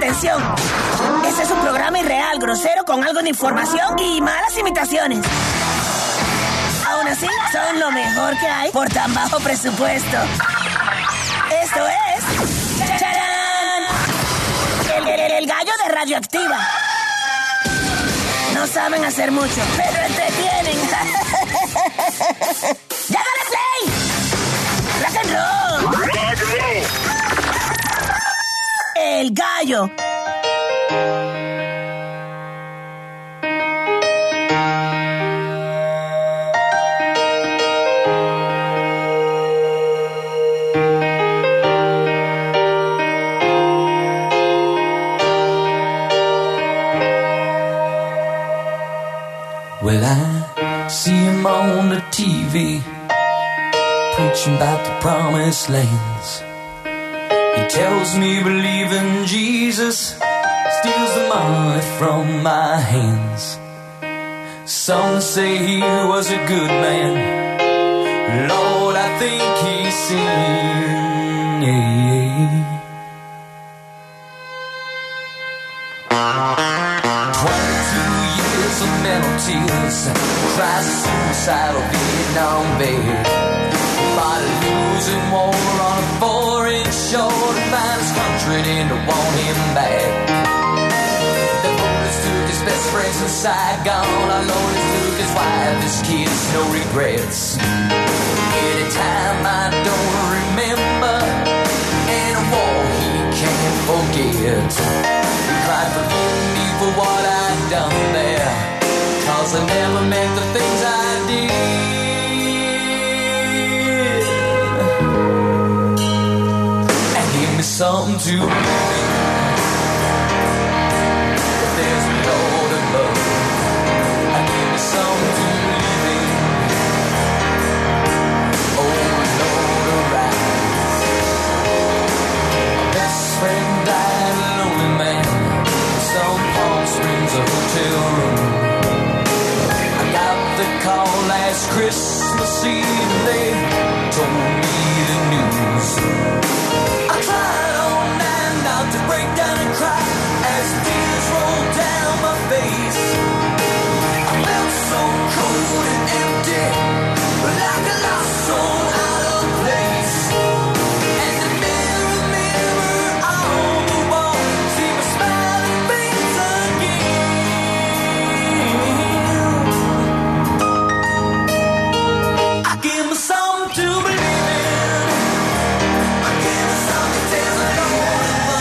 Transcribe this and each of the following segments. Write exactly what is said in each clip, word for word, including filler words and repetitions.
Atención, este es un programa irreal, grosero, con algo de información y malas imitaciones. Aún así, son lo mejor que hay por tan bajo presupuesto. Esto es... ¡Charán! El, el, el gallo de Radioactiva. No saben hacer mucho, pero entretienen. ¡Ya dale play! ¡Rock and roll! El gallo. Well, I see him on the T V, preaching about the promised lands. He tells me believe in Jesus steals the money from my hands. Some say he was a good man. Lord, I think he's sinned. Twenty-two years of mental tears, tries suicidal Vietnam bed. By losing war on a foreign shore to find his country and to want him back. The bullets took his best friends in Saigon. Our Lord took his wife, his kids, no regrets. Anytime I don't remember, in a war he can't forget. He cried, forgive me for what I'd done there, cause I never meant the things I did. Something to believe in. If there's a Lord above, I give me something to believe in. Oh Lord, arise. My best friend died, a lonely man, in some Palm Springs, a hotel room. I got the call last Christmas Eve, and they told me the news. I tried to break down and cry as tears rolled down my face. I felt so cold and empty, like a lost soul out of place. And the mirror, mirror on the wall, see my smiling face again. I give me something to believe in. I give me something to tell the Lord.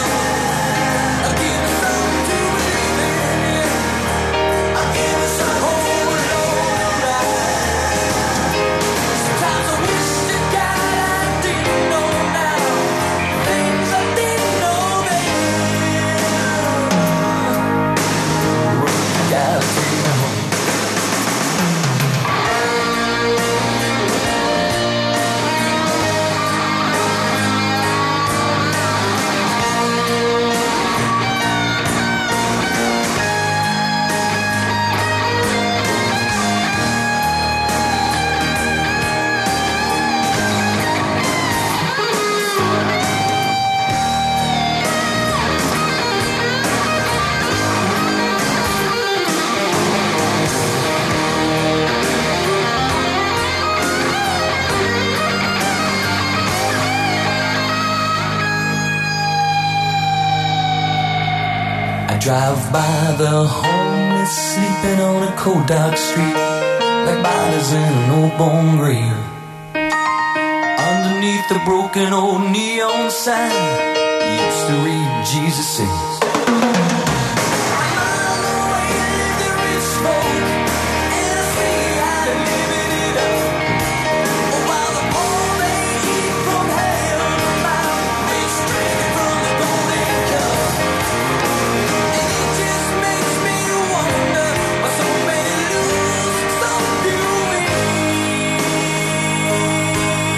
Drive by the homeless sleeping on a cold dark street, like bodies in an old bone grave. Underneath the broken old neon sign, used to read Jesus says.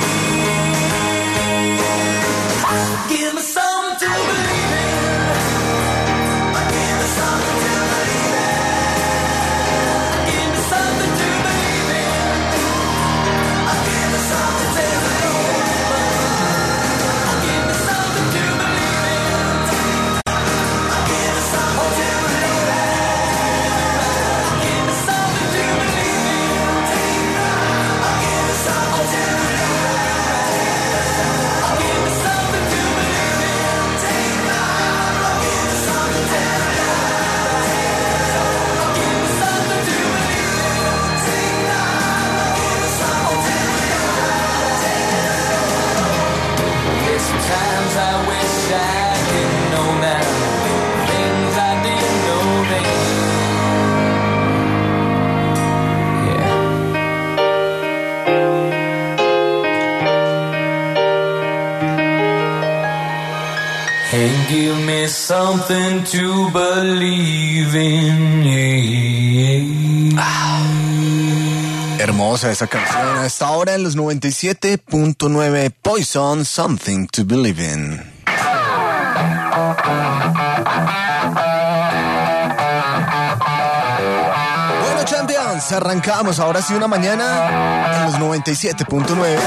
Give me something to believe in. me something to believe in. Yeah. Ah, hermosa esa canción. Hasta ahora en los noventa y siete punto nueve Poison, Something to Believe in. Bueno, Champions, arrancamos ahora sí una mañana en los noventa y siete punto nueve.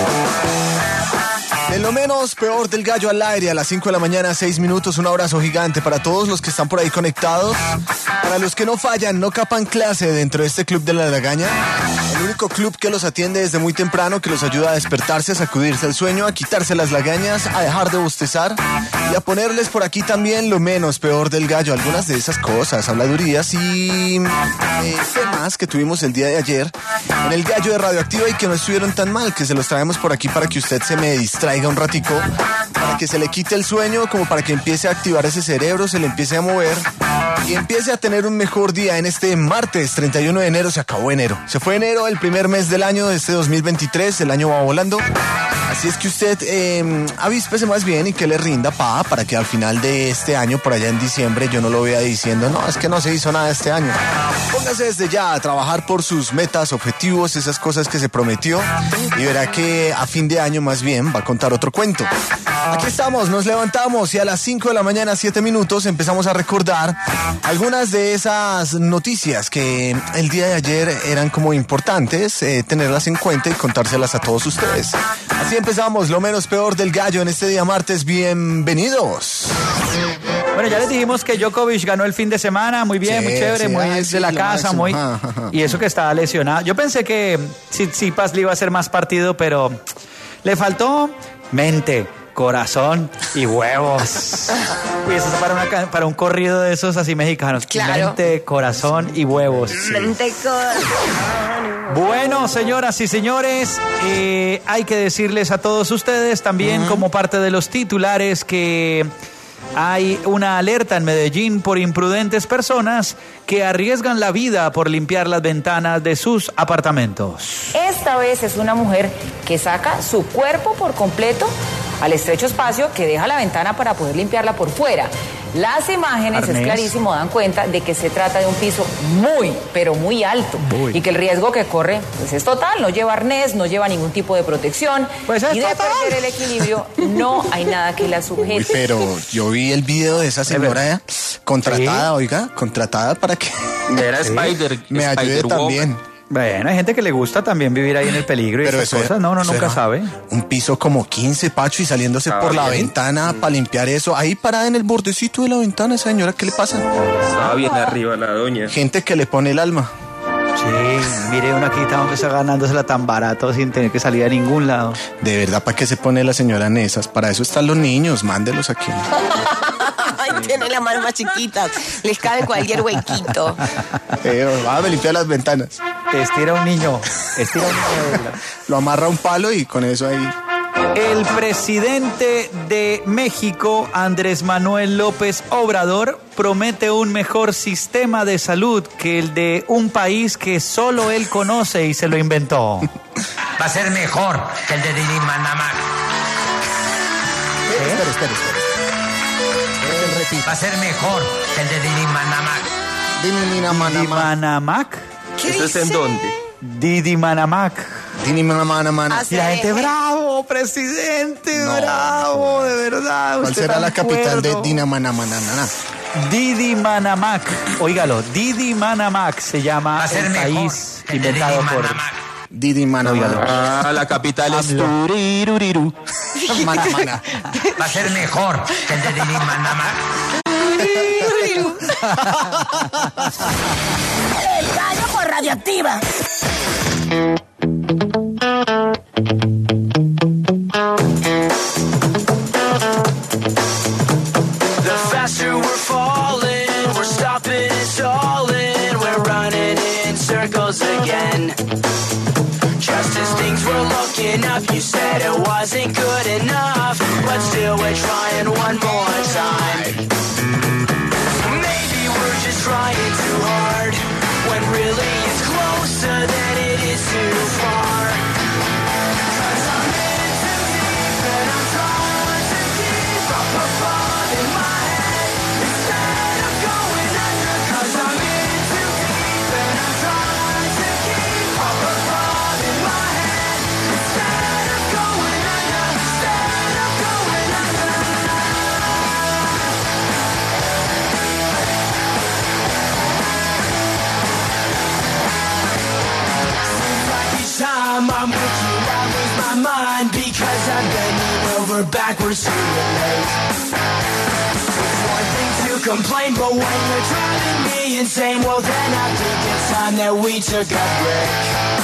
De lo menos peor del gallo al aire a las cinco de la mañana, seis minutos. Un abrazo gigante para todos los que están por ahí conectados. Para los que no fallan, no capan clase dentro de este club de la lagaña. El único club que los atiende desde muy temprano, que los ayuda a despertarse, a sacudirse el sueño, a quitarse las lagañas, a dejar de bostezar y a ponerles por aquí también lo menos peor del gallo. Algunas de esas cosas, habladurías y eh, temas que tuvimos el día de ayer en el gallo de Radioactiva y que no estuvieron tan mal, que se los traemos por aquí para que usted se me distraiga un ratico, para que se le quite el sueño, como para que empiece a activar ese cerebro, se le empiece a mover y empiece a tener un mejor día en este martes treinta y uno de enero. Se acabó enero, se fue enero, el primer mes del año de este dos mil veintitrés, el año va volando. Así es que usted eh, avíspese más bien y que le rinda pa, para que al final de este año, por allá en diciembre, yo no lo vea diciendo, no, es que no se hizo nada este año. Póngase desde ya a trabajar por sus metas, objetivos, esas cosas que se prometió, y verá que a fin de año más bien va a contar otro cuento. Aquí estamos, nos levantamos y a las cinco de la mañana, siete minutos, empezamos a recordar algunas de esas noticias que el día de ayer eran como importantes, eh, tenerlas en cuenta y contárselas a todos ustedes. Así empezamos, lo menos peor del gallo en este día martes. Bienvenidos. Bueno, ya les dijimos que Djokovic ganó el fin de semana, muy bien, sí, muy chévere, sí, muy ay, de sí, la casa, máximo. muy ja, ja, ja. Y eso que estaba lesionado. Yo pensé que Tsitsipas le iba a hacer más partido, pero le faltó mente, corazón y huevos. Y eso es para, una, para un corrido de esos así mexicanos. Claro. Mente, corazón y huevos. Sí. Mente, corazón. Bueno, señoras y señores, eh, hay que decirles a todos ustedes también, uh-huh. como parte de los titulares, que hay una alerta en Medellín por imprudentes personas que arriesgan la vida por limpiar las ventanas de sus apartamentos. Esta vez es una mujer que saca su cuerpo por completo al estrecho espacio que deja la ventana para poder limpiarla por fuera. Las imágenes, Arnés. es clarísimo, dan cuenta de que se trata de un piso muy, pero muy alto. Uy. Y que el riesgo que corre pues, es total. No lleva arnés, no lleva ningún tipo de protección. Pues y de total. perder el equilibrio, no hay nada que la sujete. Uy, pero yo vi el video de esa señora ¿eh? contratada, ¿sí? oiga, contratada para que era Spider, me Spider ayude Walk. también. Bueno, hay gente que le gusta también vivir ahí en el peligro y pero esas cosas. Era, no, uno nunca sabe. Un piso como quince, Pacho, y saliéndose Estaba por bien. la ventana mm. para limpiar eso. Ahí parada en el bordecito de la ventana, señora, ¿qué le pasa? Estaba bien arriba la doña. Gente que le pone el alma. Sí, mire uno aquí está ganándosela tan barato sin tener que salir a ningún lado. De verdad, ¿para qué se pone la señora en esas? Para eso están los niños, mándelos aquí. Ay, tiene la mano más chiquita, les cabe cualquier huequito. Eh, va a limpiar las ventanas. Estira un niño, estira un niño. Lo amarra a un palo y con eso ahí. El presidente de México, Andrés Manuel López Obrador, promete un mejor sistema de salud que el de un país que solo él conoce y se lo inventó. Va a ser mejor que el de Dilimanamac. ¿Eh? Espera, espera, espera. Va a ser mejor que el de Dilimanamac. ¿Dilimanamac? ¿Qué ¿Eso dice? es en dónde? Dilimanamac. Dilimanamac. Y la gente, bravo, presidente, no, bravo, de verdad. ¿Cuál será la capital de Dinamanamana? Didimanamac. Óigalo, Didimanamac se llama el país inventado por... Didimanamac. Ah, la capital es Turiruriru. Manamana. Va a ser mejor que el de Didimanamac. El gallo por Radioactiva. The faster we're falling, we're stopping and stalling, we're running in circles again. Just as things were looking up, you said it wasn't good enough, but still we're trying one more time. Maybe we're just trying too hard, when really it's closer than it is too far. Cause I'm in too deep and I'm trying to keep up above in my head. or backwards to relate. It's one thing to complain, but when you're driving me insane, well then I think it's time that we took a break.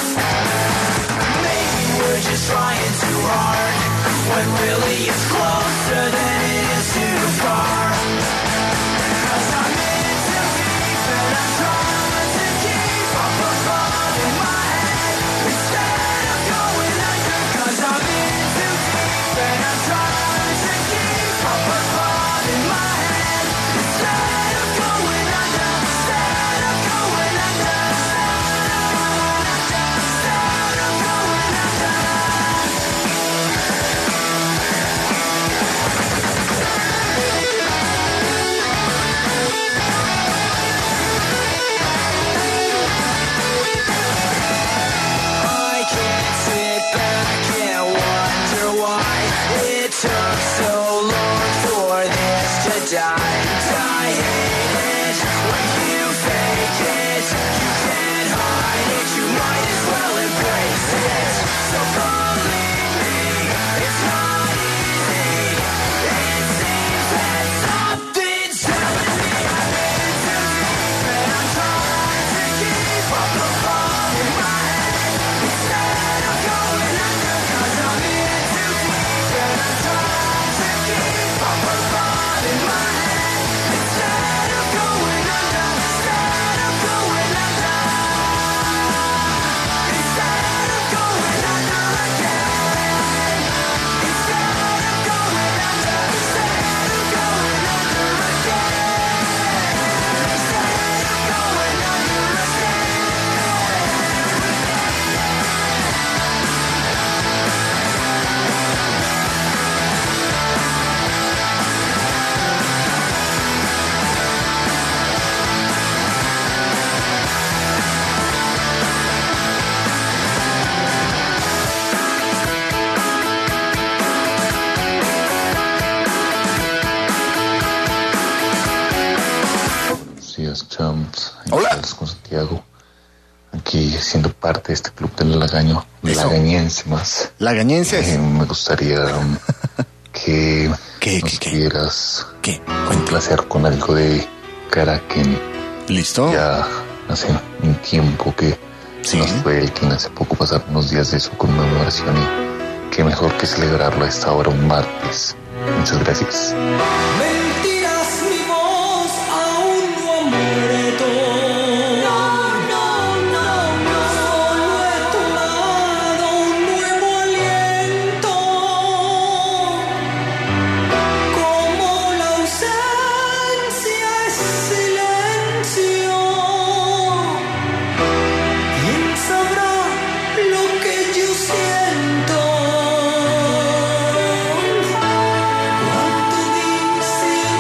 Maybe we're just trying too hard, when really it's closer than it is too far. 'Cause I'm in too deep and I'm trying to keep up above in my head instead of going under. 'Cause I'm in too deep and I'm trying to keep up above in my head instead of going under. Instead of going under. Instead of going under. I can't sit back and wonder why it took so long for this to die. I hate it when you fake it. You can't hide it. You might as well embrace it. So believe me, it's not easy. It seems that something's telling me I've been too deep and I'm trying to keep up above in my head instead of going under. 'Cause I'm in too deep and I'm trying to keep up above in my head instead of going under. Instead of going under. Instead of going under again. Instead of going under. Instead of going under again. Instead of going under Buenos días, champs. Hola. Carlos con Santiago. Aquí siendo parte de este club del lagaño, Eso. lagañense más. Lagañenses. Eh, me gustaría um, que ¿Qué, nos qué, qué? dieras ¿Qué? un Cuenta. placer con algo de Kraken. ¿Listo? Ya hace un tiempo que Sí. nos fue el que hace poco pasaron unos días de su conmemoración y qué mejor que celebrarlo a esta hora un martes. Muchas gracias. Mentiras, mi voz aún no ha muerto. No, no, no, no. Solo he tomado un nuevo aliento. Como la ausencia es silencio. ¿Quién sabrá lo que yo siento? Cuánto dice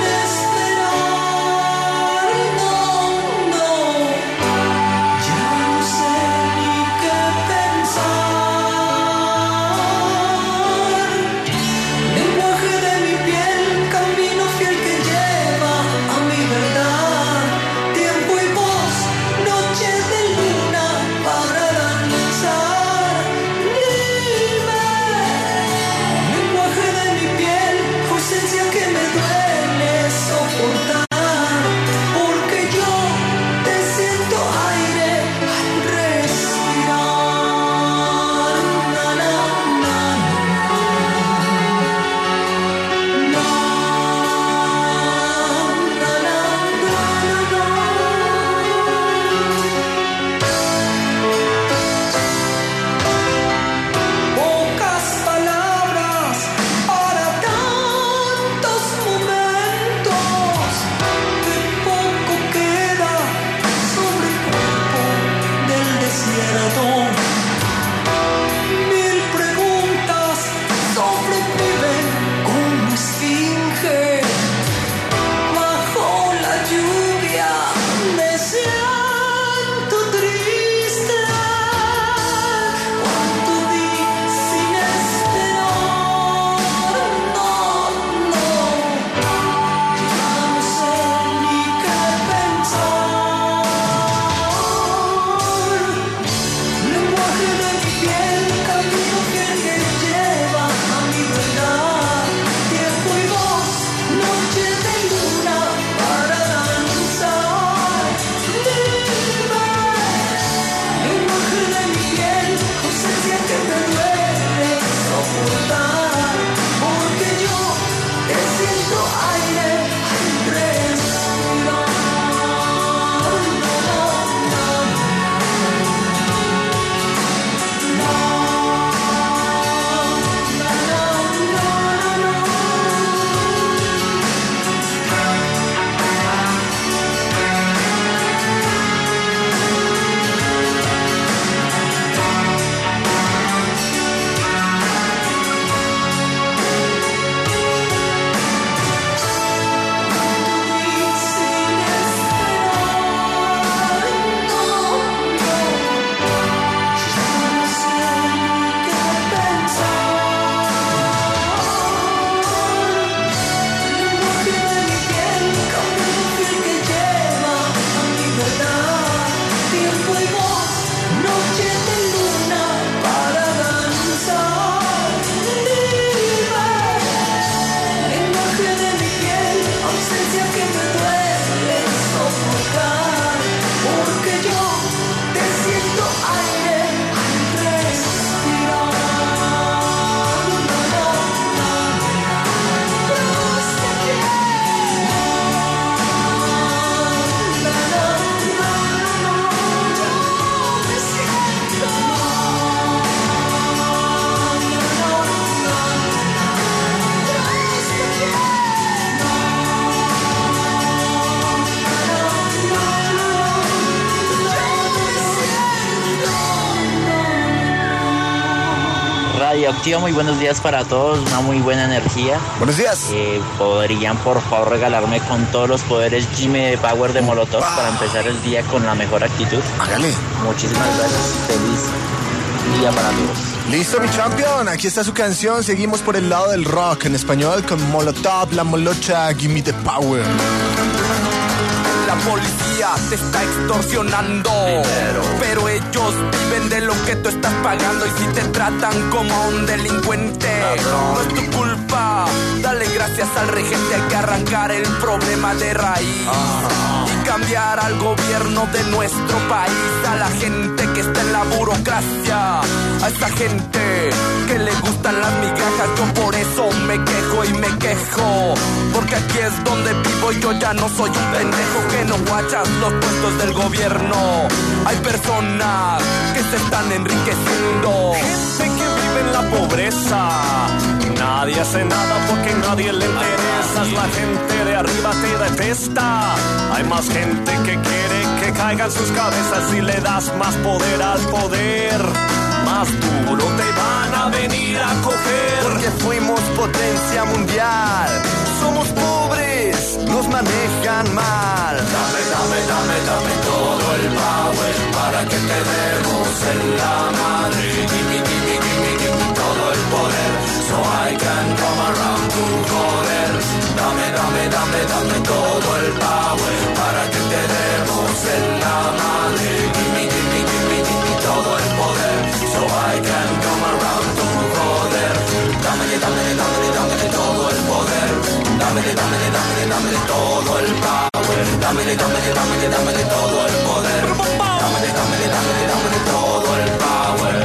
Radioactiva, muy buenos días para todos, una muy buena energía. Buenos días. Eh, ¿Podrían por favor regalarme con todos los poderes Jimmy de Power de Molotov para empezar el día con la mejor actitud? Hágale. Muchísimas gracias, feliz día para todos. Listo, mi champion, aquí está su canción. Seguimos por el lado del rock en español con Molotov, La Molocha, Gimme the Power. La policía te está extorsionando, dinero, pero ellos viven de lo que tú estás pagando. Y si te tratan como a un delincuente, cabrón, no es tu culpa. Dale gracias al regente, hay que arrancar el problema de raíz. Uh-huh. Y cambiar al gobierno de nuestro país, a la gente que está en la burocracia, a esa gente que le gustan las migajas. Yo por eso me quejo y me quejo, porque aquí es donde vivo y yo ya no soy un pendejo que no guachas los puestos del gobierno. Hay personas que se están enriqueciendo, gente que vive en la pobreza. Nadie hace nada porque nadie le interesa. La gente de arriba te detesta. Hay más gente que quiere que caigan sus cabezas. Si le das más poder al poder, más duro te van a venir a coger. Porque fuimos potencia mundial, somos pobres, nos manejan mal. Dame, dame, dame, dame todo el power para que te demos en la madre. Gimme, gimme, gimme, gimme todo el poder, so I can come around to joder. Dame, dame, dame, dame todo el power para que te demos en la madre. Gimme, gimme, gimme, gimme todo el poder, so I can come around to joder. Dame, dame, dame, dame todo el poder. Dame, dame, dame, dame todo el power. Dame, dame, dame, dame todo el poder. Dame, dame, dame, dame todo el power.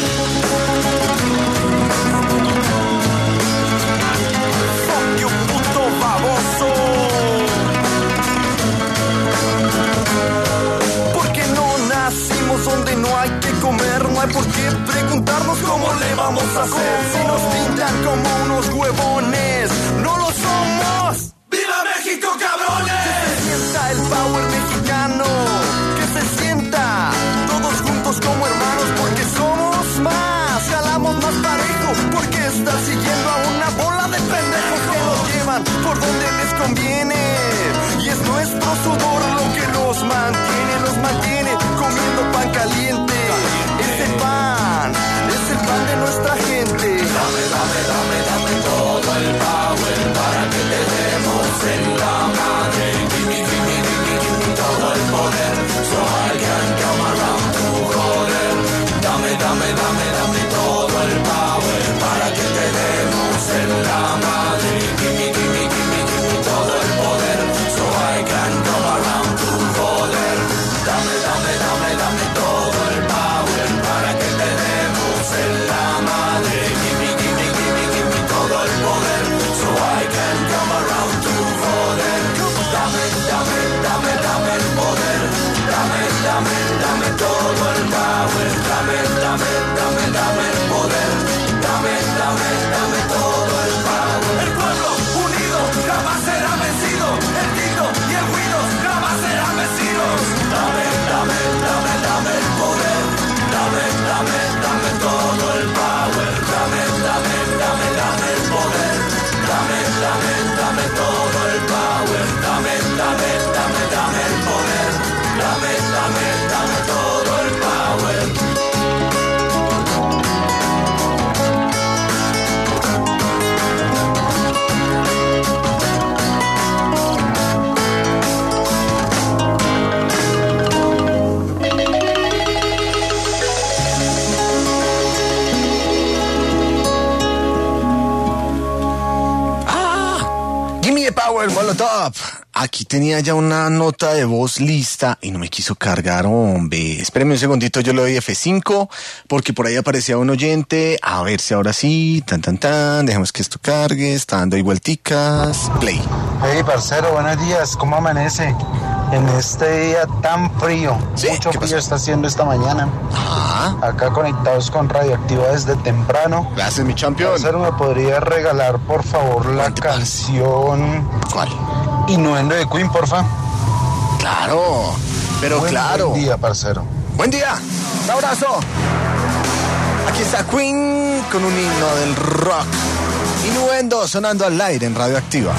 Fuck you, puto baboso. Porque no nacimos donde no hay que comer. No hay por qué preguntarnos cómo le vamos a hacer. Si nos pintan como unos huevones, no lo somos. ¡Viva México, cabrones! Que se sienta el power mexicano, que se sienta todos juntos como hermanos, porque somos más, jalamos más parejo, porque está siguiendo a una bola de pendejos que nos llevan por donde les conviene. Y es nuestro sudor lo que los mantiene, los mantiene comiendo pan caliente. Ese pan es el pan de nuestra gente. Dame, dame, dame, dame todo el power para que te demos en la madre. Gimme, gimme, gimme, gimme todo el poder, so I can come around to joder. Dame, dame, dame, dame todo el power para que te demos en la madre. Gimme, gimme, gimme, gimme todo el poder, so I can come around to joder. Dame, dame, dame, dame todo el power para que te demos en la madre. Gimme, gimme, gimme, gimme todo el poder, so I can come around to joder. Dame, dame, dame, dame el poder. Dame, dame, dame todo el power. Dame, dame, dame, dame el poder. Dame, dame, dame todo el power. El pueblo unido jamás será vencido. El grito y el ruido jamás serán vencidos. Dame, dame, dame, dame el poder. Dame, dame, dame todo el power. Dame, dame, dame, dame el poder. Dame, dame, dame todo el power. Dame, dame, dame, dame el poder. Dame, dame, dame todo el power. Gimme the Power, Molotov. Aquí tenía ya una nota de voz lista y no me quiso cargar, hombre. Espéreme un segundito, yo le doy F cinco porque por ahí aparecía un oyente. A ver si ahora sí, tan tan tan, dejemos que esto cargue, está dando ahí vuelticas. Play. Hey, parcero, buenos días, ¿cómo amanece? En este día tan frío, ¿Sí? Mucho frío está haciendo esta mañana. Ajá. Acá conectados con Radioactiva desde temprano. Gracias, mi champion. Parcero, ¿me podría regalar, por favor, la canción... ¿Cuál? Innuendo de Queen, porfa? Claro, pero buen, claro. Buen día, parcero. Buen día. Un abrazo. Aquí está Queen con un himno del rock. Innuendo sonando al aire en Radioactiva.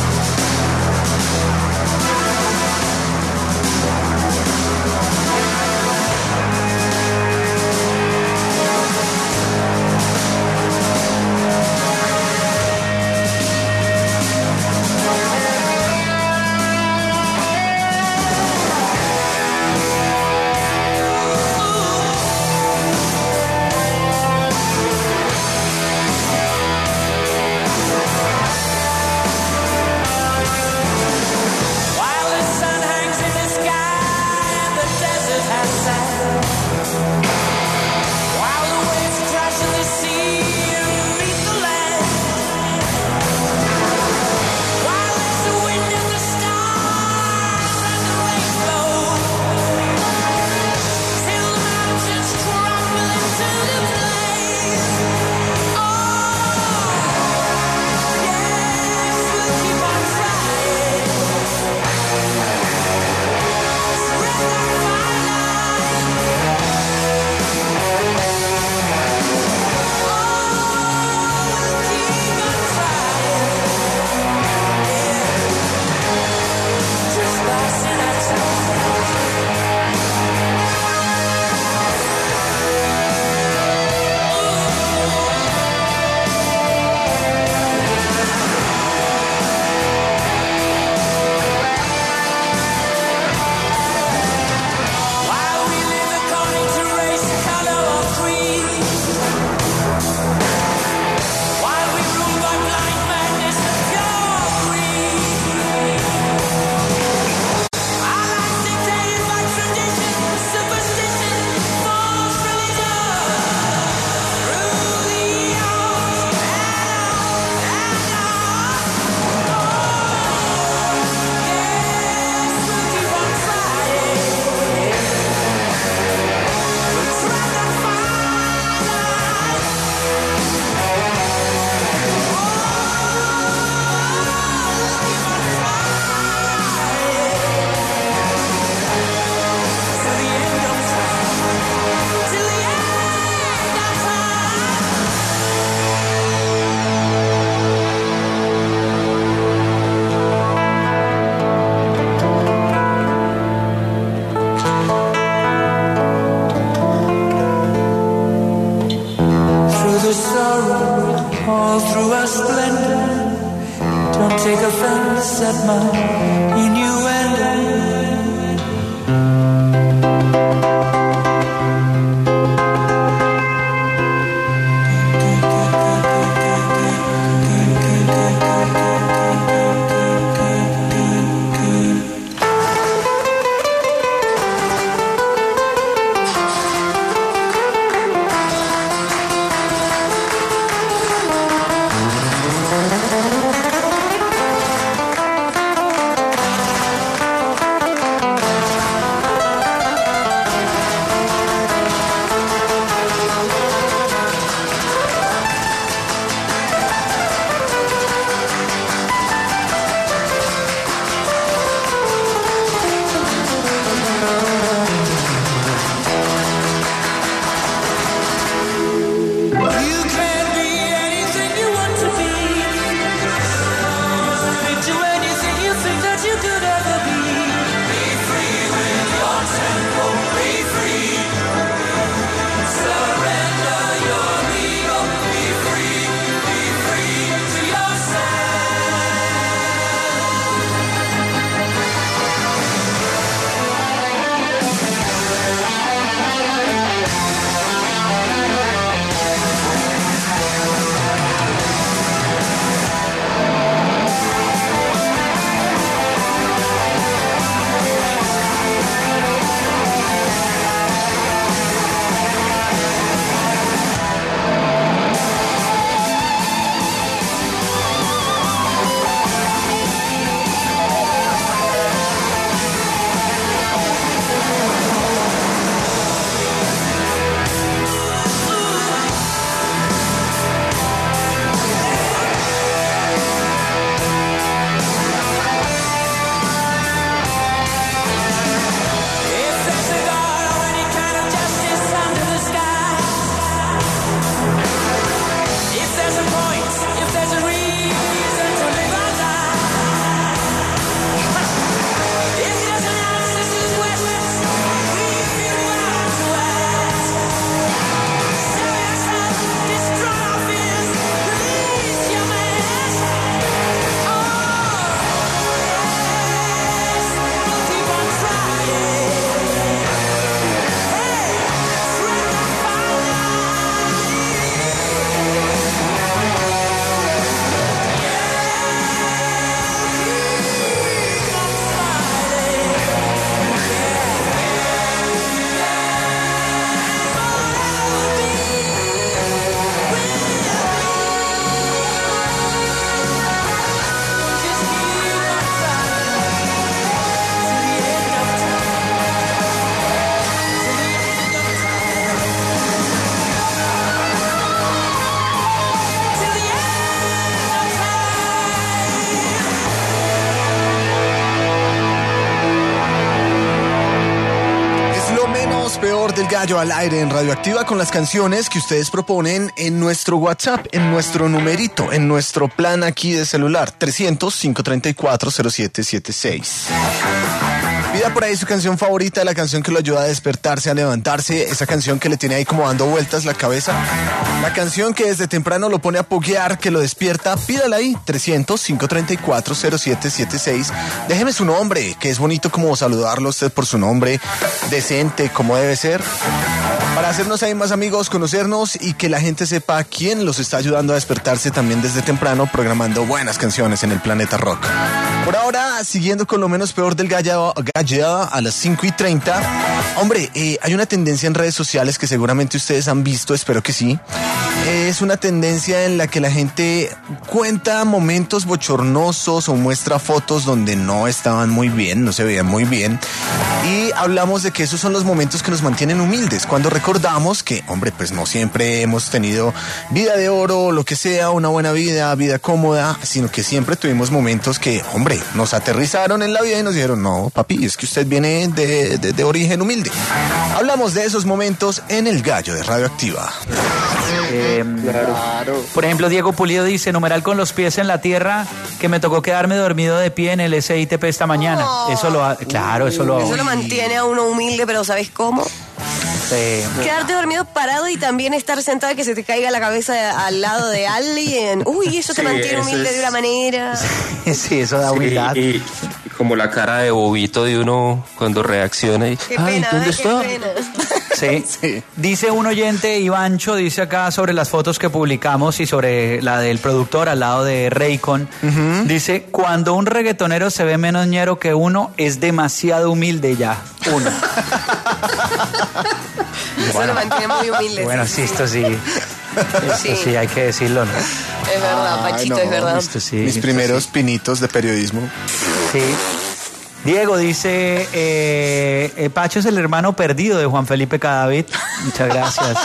del Gallo al aire en Radioactiva con las canciones que ustedes proponen en nuestro WhatsApp, en nuestro numerito, en nuestro plan aquí de celular, trescientos, cinco treinta y cuatro, cero siete siete seis. Pida por ahí su canción favorita, la canción que lo ayuda a despertarse, a levantarse, esa canción que le tiene ahí como dando vueltas la cabeza, la canción que desde temprano lo pone a poguear, que lo despierta. Pídala ahí, trescientos, cinco treinta y cuatro, cero siete siete seis. Déjeme su nombre, que es bonito como saludarlo a usted por su nombre, decente, como debe ser, para hacernos ahí más amigos, conocernos y que la gente sepa quién los está ayudando a despertarse también desde temprano, programando buenas canciones en el Planeta Rock. Por ahora, siguiendo con lo menos peor del gallo, gallo a las cinco y treinta. Hombre, eh, hay una tendencia en redes sociales que seguramente ustedes han visto, espero que sí. Es una tendencia en la que la gente cuenta momentos bochornosos o muestra fotos donde no estaban muy bien, no se veían muy bien. Y hablamos de que esos son los momentos que nos mantienen humildes, cuando recordamos que, hombre, pues no siempre hemos tenido vida de oro, lo que sea, una buena vida, vida cómoda, sino que siempre tuvimos momentos que, hombre, nos aterrizaron en la vida y nos dijeron, no, papi, es que usted viene de, de, de origen humilde. Hablamos de esos momentos en El Gallo de Radioactiva. Eh, claro. Por ejemplo, Diego Pulido dice, numeral con los pies en la tierra, que me tocó quedarme dormido de pie en el S I T P esta mañana. Oh. Eso lo ha, claro, eso lo Eso lo mantiene a uno humilde, pero ¿sabes cómo? Sí. Quedarte dormido parado y también estar sentado y que se te caiga la cabeza al lado de alguien. Uy, eso te sí, mantiene humilde es... de una manera. Sí, eso da humildad. Sí, y, y como la cara de bobito de uno cuando reacciona y... Qué pena, ¿dónde ¿eh? está? Qué pena. Sí. Sí. Dice un oyente, Ivancho, dice acá sobre las fotos que publicamos y sobre la del productor al lado de Raycon. Uh-huh. Dice, cuando un reggaetonero se ve menos ñero que uno, es demasiado humilde ya. Uno. Eso bueno. Lo mantiene muy humilde. Bueno, sí, esto sí. Esto sí. sí, hay que decirlo, ¿no? Es verdad, Pachito, Ay, no, es verdad. Esto sí, Mis esto primeros sí. pinitos de periodismo. Sí. Diego dice, eh, eh, Pacho es el hermano perdido de Juan Felipe Cadavid. Muchas gracias.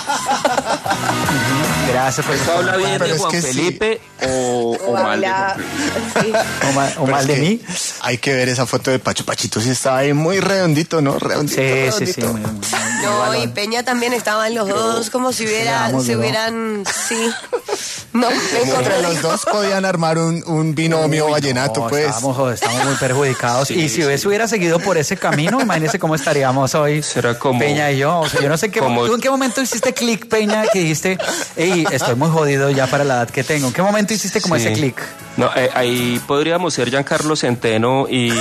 Gracias por eso. ¿Habla bien de Juan Felipe sí. o, o, o mal de Juan Felipe? Sí. ¿O mal, o mal de mí? Hay que ver esa foto de Pacho. Pachito sí estaba ahí muy redondito, ¿no? Redondito, sí, redondito. sí, sí. Muy, muy, muy no, balón. Y Peña también estaban los dos como si hubieran, se hubieran, sí. No, entre los dos podían armar un, un binomio Uy, vallenato, no, pues. Estamos, estamos muy perjudicados. Sí, y si sí. hubiera seguido por ese camino, imagínese cómo estaríamos hoy, será como, Peña y yo. O sea, yo no sé qué. Como, ¿tú en qué momento hiciste clic, Peña, que dijiste, hey, estoy muy jodido ya para la edad que tengo? ¿En qué momento hiciste como sí. ese clic? No, eh, ahí podríamos ser Giancarlo Centeno y,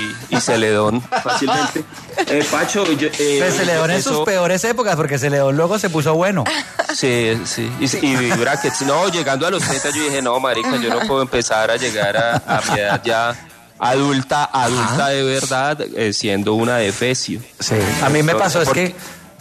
y Celedón fácilmente. Eh, Pacho, yo, eh, Pero Celedón en sus peores épocas, porque Celedón luego se puso bueno. Sí, sí. Y, y brackets. No, llegando a los treinta yo dije, no, marica, yo no puedo empezar a llegar a, a mi edad ya adulta, adulta de verdad, eh, siendo una defecio. Sí, a mí me pasó, es que...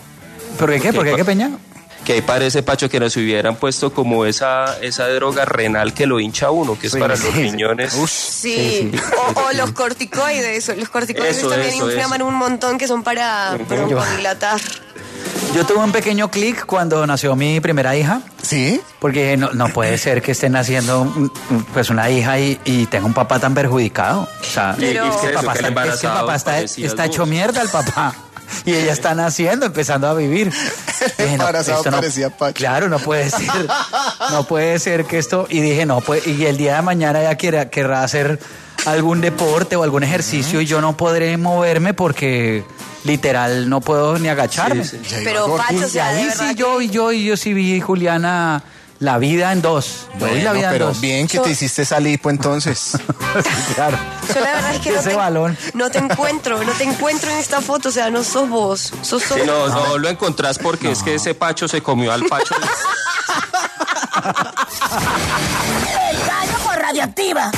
¿Por qué? ¿Por qué, qué Peña? Que ahí parece, Pacho, que nos hubieran puesto como esa esa droga renal que lo hincha a uno, que es sí, para sí, los riñones. Uf, sí, sí, sí. O, o los corticoides. Los corticoides eso, también eso, inflaman eso. un montón, que son para broncodilatar. Yo tuve un pequeño clic cuando nació mi primera hija. ¿Sí? Porque no, no puede ser que estén naciendo pues una hija y, y tenga un papá tan perjudicado. O sea, Pero... es que el papá, está, es que el papá está, está hecho mierda, el papá. Y ella está naciendo, empezando a vivir. Dije, no, esto no, parecía Pacho. Claro, no puede ser. No puede ser que esto... Y dije, no, pues, y el día de mañana ella quiera, querrá hacer algún deporte o algún ejercicio uh-huh. y yo no podré moverme porque literal no puedo ni agacharme. Sí, sí. Pero Pacho, o sea, y ahí sí yo, y yo, y yo sí vi, Juliana... La vida en dos. Bueno, la vida pero en dos. Bien que yo... te hiciste esa lipo entonces. Sí, claro. Yo la verdad es que no Ese te, balón. no te encuentro, no te encuentro en esta foto, o sea, no sos vos, sos sí, no, no, no lo encontrás porque no. es que ese Pacho se comió al Pacho. El Gallo por Radioactiva.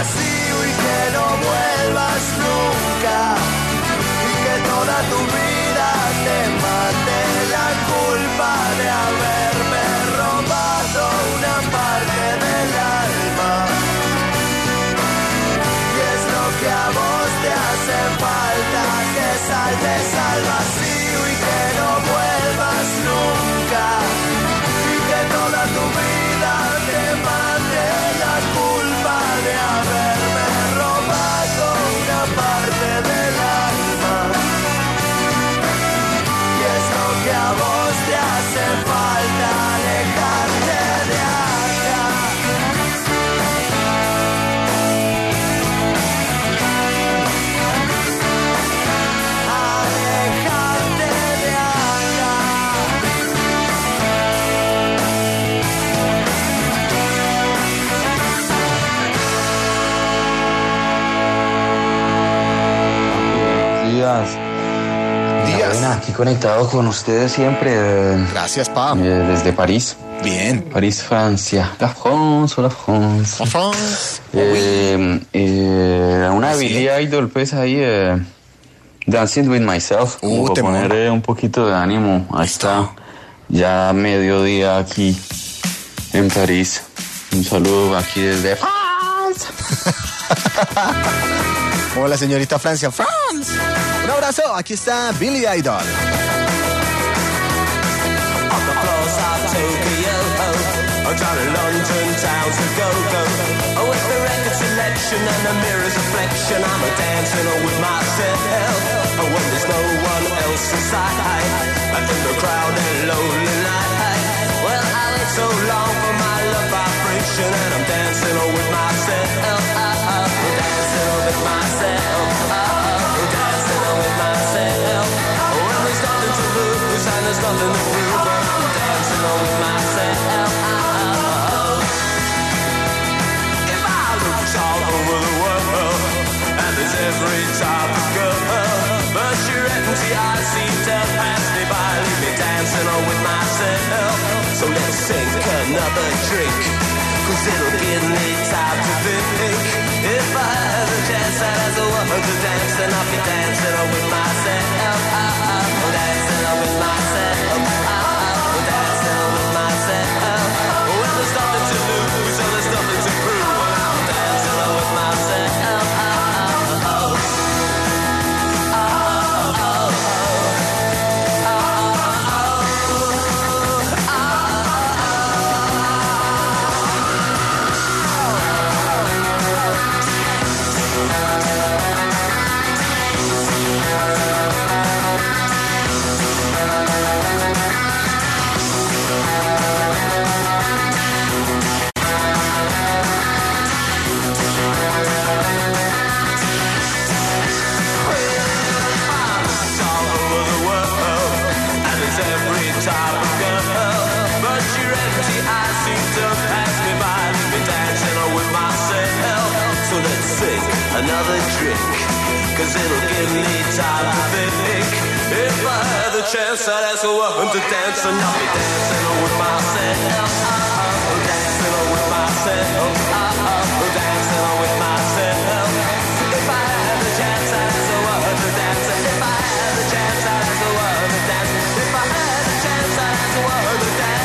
vacío y que no vuelvas nunca. Y que toda tu vida te mate la culpa de haberme robado una parte del alma. Y es lo que a vos te hace falta, que saltes al vacío y que no vuelvas nunca. Y que toda tu vida te mate la culpa de haberme robado una parte del alma. Y es lo que a vos te hace falta, alejarte de acá. Alejarte de acá. Días. Días. Bueno, aquí conectado con ustedes siempre. eh, Gracias, pa. eh, desde París. Bien. París, Francia. La France, la France. La France. Eh, eh, una Sí. Billy Idol, pues ahí, eh, Dancing with Myself. Uh, como para temón. poner eh, un poquito de ánimo. Ahí está. Ya mediodía aquí en París. Un saludo aquí desde France. Como la señorita Francia. France. Un abrazo. Aquí está Billy Idol. I'm trying to London town to go go. Oh, with the record selection and the mirror's reflection, I'm a dancing with myself. Oh, when there's no one else inside, and in the crowd and lonely night. Well, I wait so long for my love vibration, and I'm dancing with myself. Oh, oh, dancing with myself. Oh, oh, dancing with myself. Oh, when there's nothing to lose and there's nothing to prove, I'm dancing with myself. All over the world, and there's every type of girl, but your empty eyes seem to pass me by, leave me dancing on with myself. So let's sink another drink, cause it'll give me time to think. If I had a chance as a woman to dance, then I'll be dancing on with myself. I'm dancing on with myself. I'm dancing on with myself. Well, there's nothing to lose, and there's nothing to prove. Another drink, cause it'll give me time to think. If I had the chance, I'd ask a woman to dance, and I'll be dancing with myself. Dancing with myself. Dancing with myself. If I had the chance, I'd ask a woman to dance. If I had the chance, I'd ask a woman to dance. If I had the chance, I'd ask a woman to dance.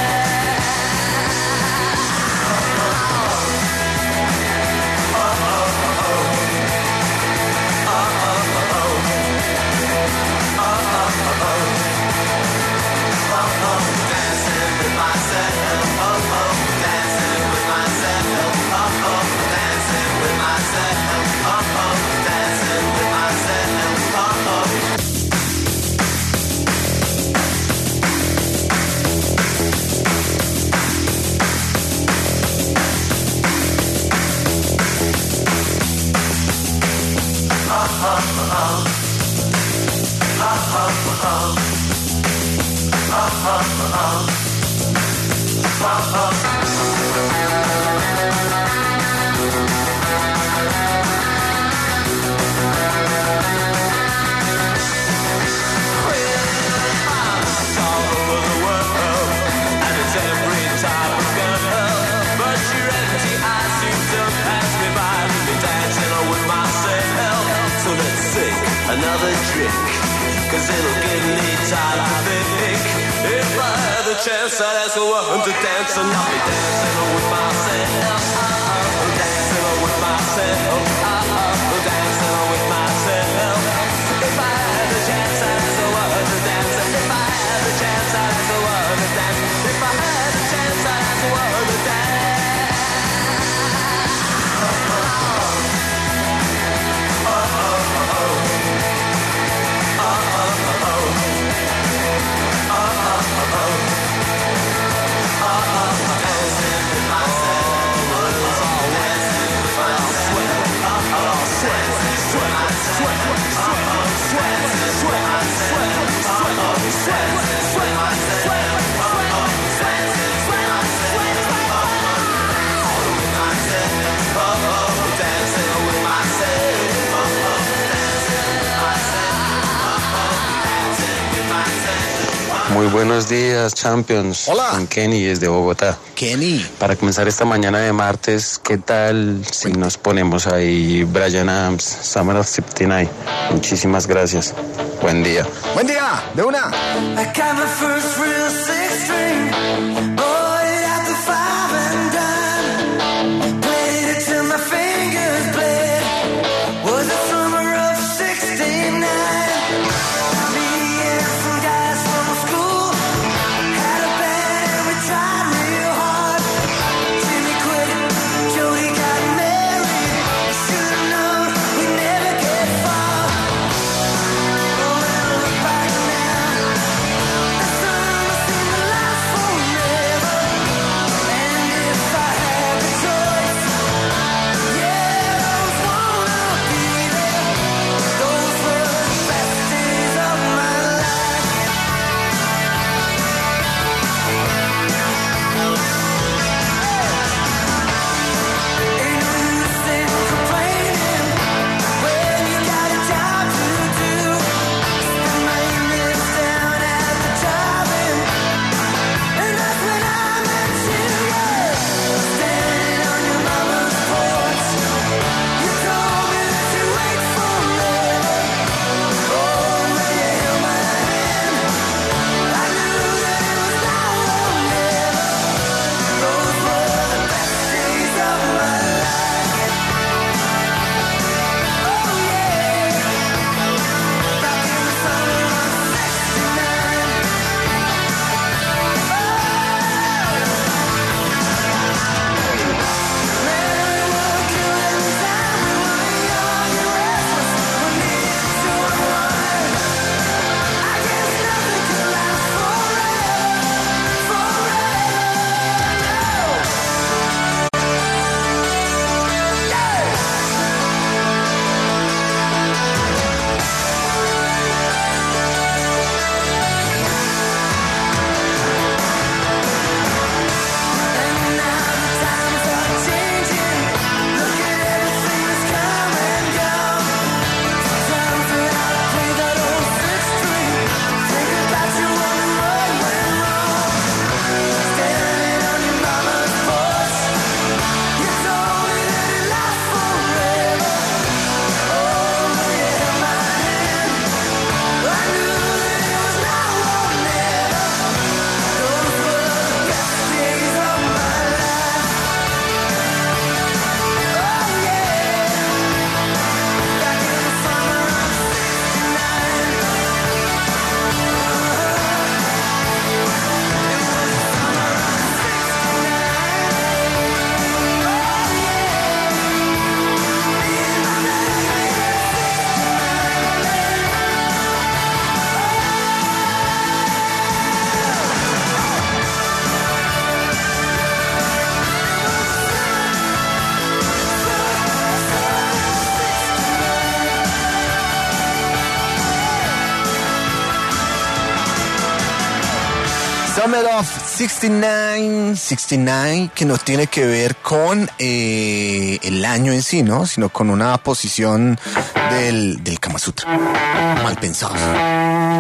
Dancing with myself, oh, oh. another drink, cause it'll give me time, I think. If I had the chance, I'd ask a woman to dance, and I'll be dancing with myself. Uh-uh, dancing with myself. Uh-uh, dancing with myself. If I had the chance, I'd ask a woman to dance, and if I had the chance, I'd ask a woman to dance. If I had the chance, I'd ask a woman to dance. Muy buenos días, Champions. Hola. Con Kenny desde Bogotá. Kenny. Para comenzar esta mañana de martes, ¿qué tal si nos ponemos ahí Bryan Adams, Summer of sesenta y nueve? Muchísimas gracias. Buen día. Buen día, de una. I got my first real six string, bought it at the five and dime, played it till my fingers bled, was the summer of sixty-nine, me and some guys from school, had a band and we tried real hard, Jimmy quit, Jody got married, should've known we'd never get far, oh when I look back now, the summer seemed to last forever, and if I had the choice, yeah, those wanna be there, those were the best days of my life. Ain't no use in complaining when you got a job to do. Spend my evenings down at the drive-in, and that's when I met you, yeah. Standing on your mama's porch, you told me that you wait forever. Oh, when you held my hand, I knew that it was now or never. Those were the best days of my life. Oh yeah, back in the summer of sixty-nine. Man, we were killing time, we were young and restless, we needed to unwind. I guess nothing could last forever, forever, no. And now the times are changing. Look at everything that's come and gone. Sometimes when I play that old six string, think about you wondering what went wrong. Standing on your mama's porch, you told me that it lasts forever. Oh, when you held my hand, I knew that it was now or never. Those were the best days of my life. Oh yeah, back in the summer of sixty-nine. It was the summer of sixty-nine. Oh yeah, me and my baby. Summer of sesenta y nueve, sesenta y nueve, que no tiene que ver con eh, el año en sí, ¿no? Sino con una posición del, del Kama Sutra. Mal pensados.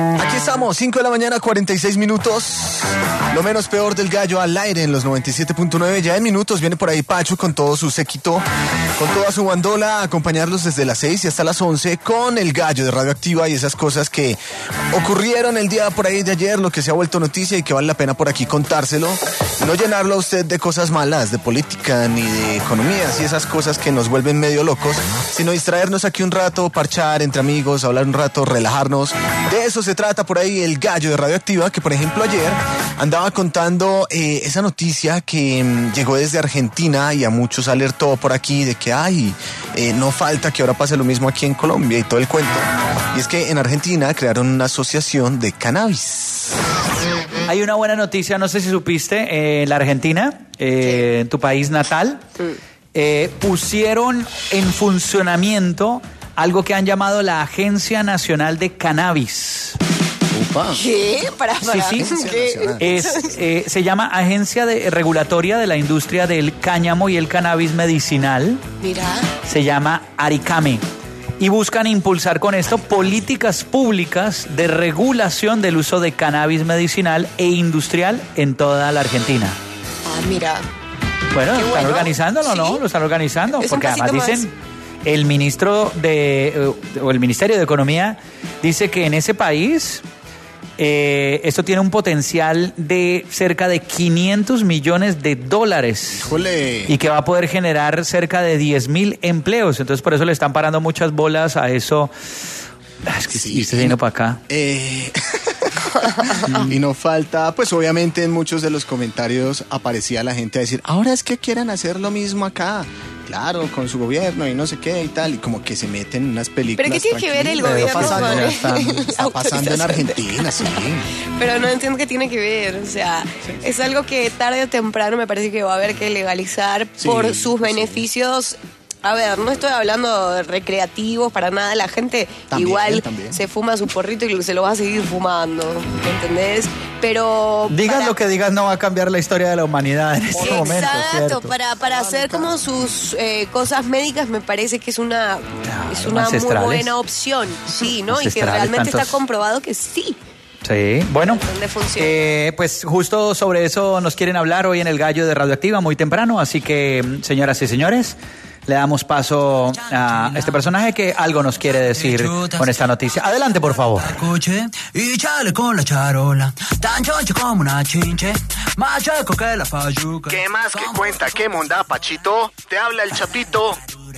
Aquí estamos, cinco de la mañana, cuarenta y seis minutos. Lo menos peor del gallo al aire en los noventa y siete punto nueve. Ya en minutos viene por ahí Pacho con todo su séquito, con toda su bandola, a acompañarlos desde las seis y hasta las once con el gallo de Radioactiva y esas cosas que ocurrieron el día por ahí de ayer, lo que se ha vuelto noticia y que vale la pena por aquí contárselo. No llenarlo a usted de cosas malas, de política ni de economías y esas cosas que nos vuelven medio locos, sino distraernos aquí un rato, parchar entre amigos, hablar un rato, relajarnos. De eso se trata por ahí el gallo de Radioactiva, que por ejemplo ayer andaba contando eh, esa noticia que mmm, llegó desde Argentina y a muchos alertó por aquí de que ay, eh, no falta que ahora pase lo mismo aquí en Colombia y todo el cuento. Y es que en Argentina crearon una asociación de cannabis. Hay una buena noticia, no sé si supiste, eh, en la Argentina, eh, en tu país natal, eh, pusieron en funcionamiento algo que han llamado la Agencia Nacional de Cannabis. Upa. ¿Qué? Para, para. Sí, sí. ¿Qué? Es, eh, se llama Agencia de, Regulatoria de la Industria del Cáñamo y el Cannabis Medicinal. Mira. Se llama Aricame. Y buscan impulsar con esto políticas públicas de regulación del uso de cannabis medicinal e industrial en toda la Argentina. Ah, mira. Bueno, Qué están bueno. organizándolo, ¿no? Sí. Lo están organizando. Es un Porque además pasito dicen, el ministro de, eh, o el Ministerio de Economía dice que en ese país eh, esto tiene un potencial de cerca de quinientos millones de dólares. ¡Jole! Y que va a poder generar cerca de diez mil empleos. Entonces por eso le están parando muchas bolas a eso. Ah, es que Sí. se vino para acá. Eh... y no falta, pues obviamente en muchos de los comentarios aparecía la gente a decir, ahora es que quieren hacer lo mismo acá. Claro, con su gobierno y no sé qué y tal, y como que se meten en unas películas. ¿Pero qué tiene que ver el tranquilas. gobierno Está pasando, con está, el- está pasando en Argentina, sí. Pero no entiendo qué tiene que ver, o sea, es algo que tarde o temprano me parece que va a haber que legalizar Sí, por sus sí. beneficios. A ver, no estoy hablando de recreativos para nada, la gente También, igual también. se fuma su porrito y se lo va a seguir fumando, ¿entendés? Pero... Digas para- lo que digas, no va a cambiar la historia de la humanidad en este momento, Exacto, ¿cierto? para, para hacer como sus eh, cosas médicas me parece que es una, es una muy ancestrales. buena opción, sí, ¿no? Y que Ancestrales, realmente tantos- está comprobado que sí. Sí, bueno, ¿Dónde funciona? eh, pues justo sobre eso nos quieren hablar hoy en el Gallo de Radioactiva muy temprano, así que, señoras y señores, le damos paso a este personaje que algo nos quiere decir con esta noticia. Adelante, por favor. Coche y chale con la charola, tan choncho como una chinche, más chueco que la fayuca. ¿Qué más que cuenta? ¿Qué monda, Pachito? Te habla el Chapito.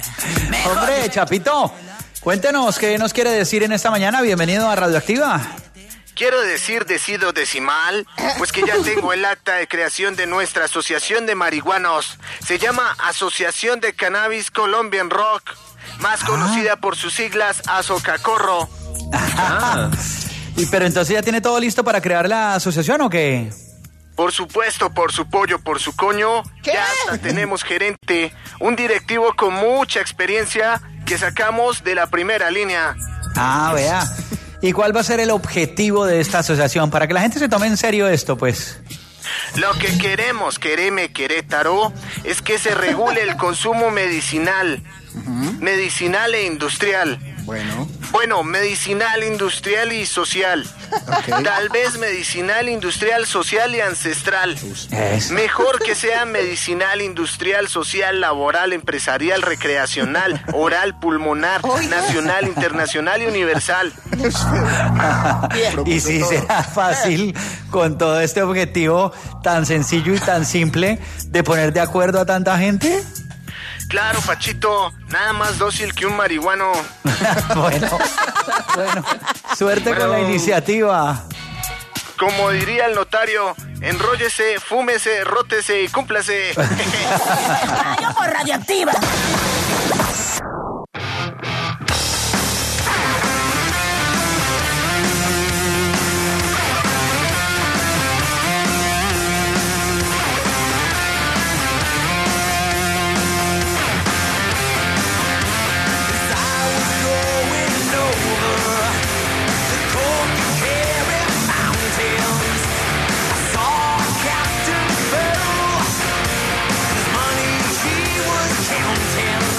Hombre, Chapito, cuéntenos qué nos quiere decir en esta mañana. Bienvenido a Radioactiva. Quiero decir decido decimal, pues que ya tengo el acta de creación de nuestra asociación de marihuanos. Se llama Asociación de Cannabis Colombian Rock, más conocida por sus siglas Azocacorro. Ah. Y pero entonces ya tiene todo listo para crear la asociación ¿o qué? Por supuesto, por su pollo, por su coño, ya hasta tenemos gerente, un directivo con mucha experiencia que sacamos de la primera línea. Ah, vea. ¿Y cuál va a ser el objetivo de esta asociación? Para que la gente se tome en serio esto, pues. Lo que queremos, quereme Querétaro, es que se regule el consumo medicinal, medicinal e industrial. Bueno. Bueno, medicinal, industrial y social. Okay. Tal vez medicinal, industrial, social y ancestral. Es. Mejor que sea medicinal, industrial, social, laboral, empresarial, recreacional, oral, pulmonar, nacional, internacional y universal. Y si será fácil con todo este objetivo tan sencillo y tan simple de poner de acuerdo a tanta gente. Claro, Pachito, nada más dócil que un marihuano. bueno, bueno, suerte Bueno. con la iniciativa. Como diría el notario, enróllese, fúmese, rótese y cúmplase. Radio por Radioactiva. Money she was counting.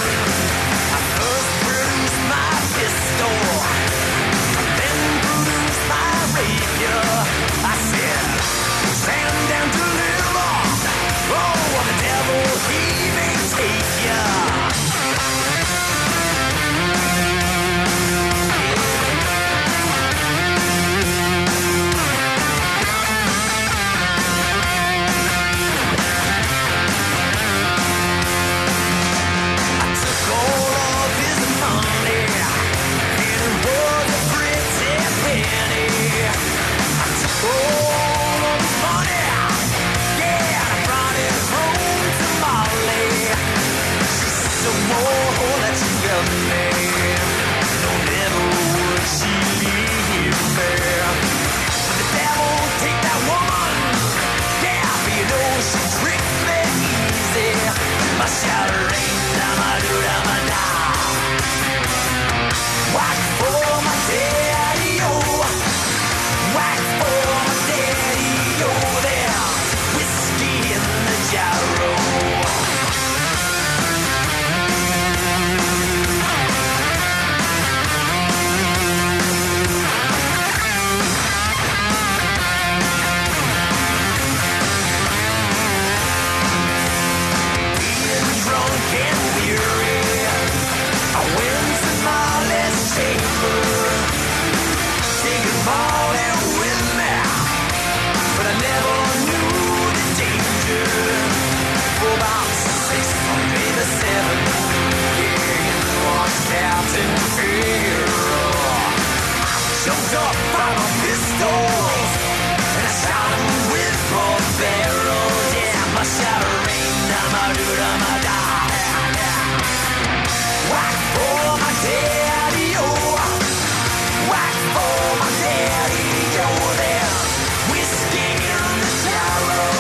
Captain Pharaoh. Jumped up by my pistols and I shot him with both barrels. Yeah, my shot rained down my root on my die. Whack for my daddy, oh. Whack for my daddy, oh. There's whiskey in the jarrow.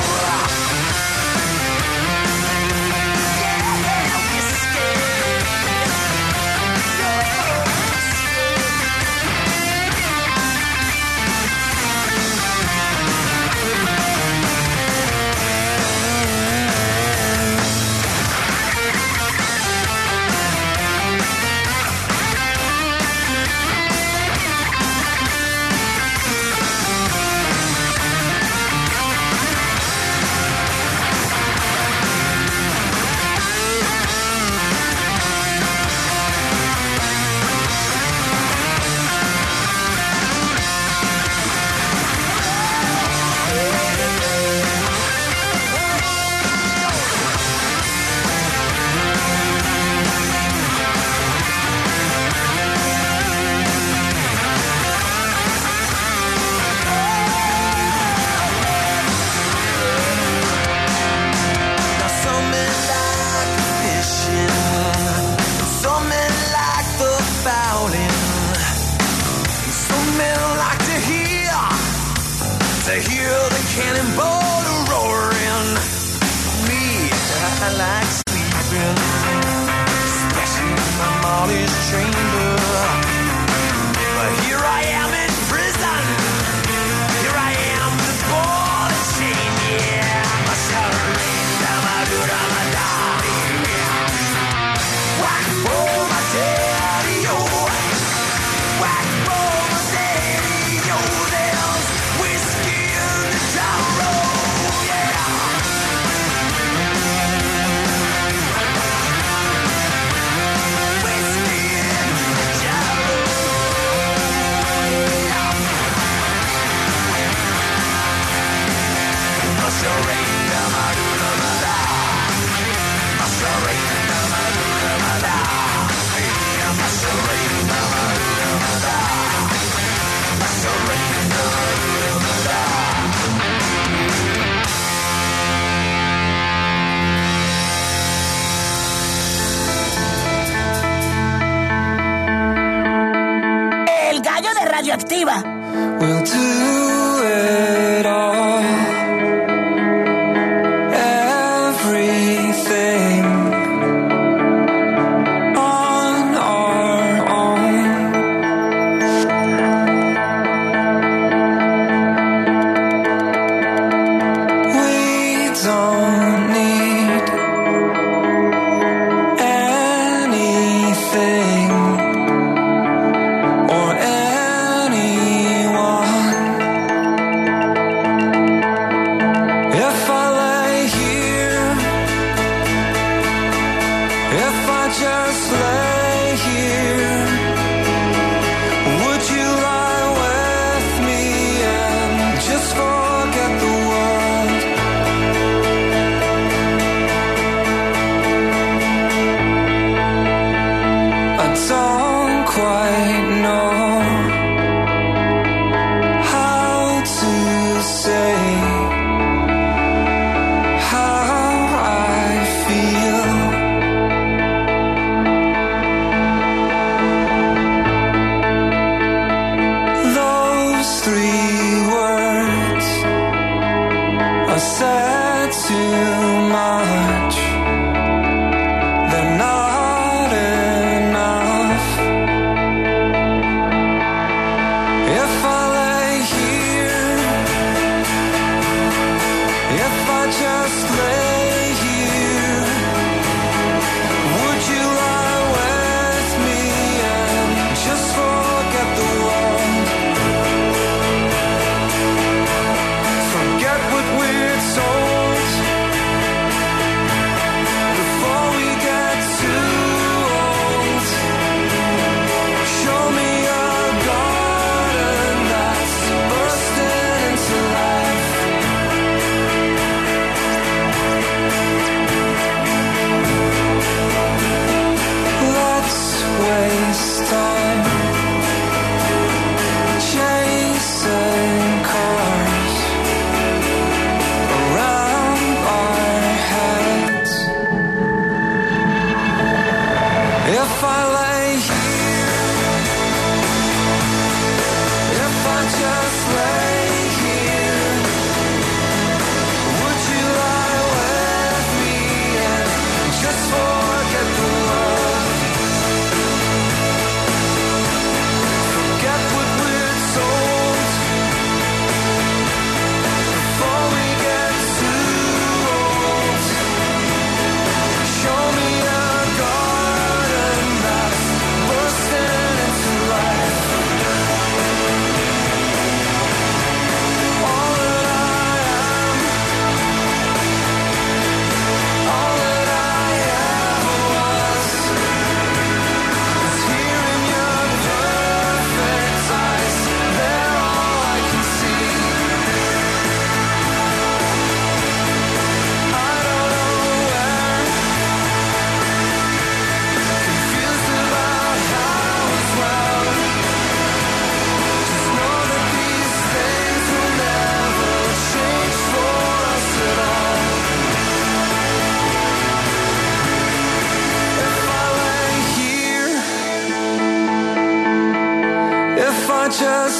Radioactiva. We'll do it all. Everything on our own. We don't need anything or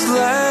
last.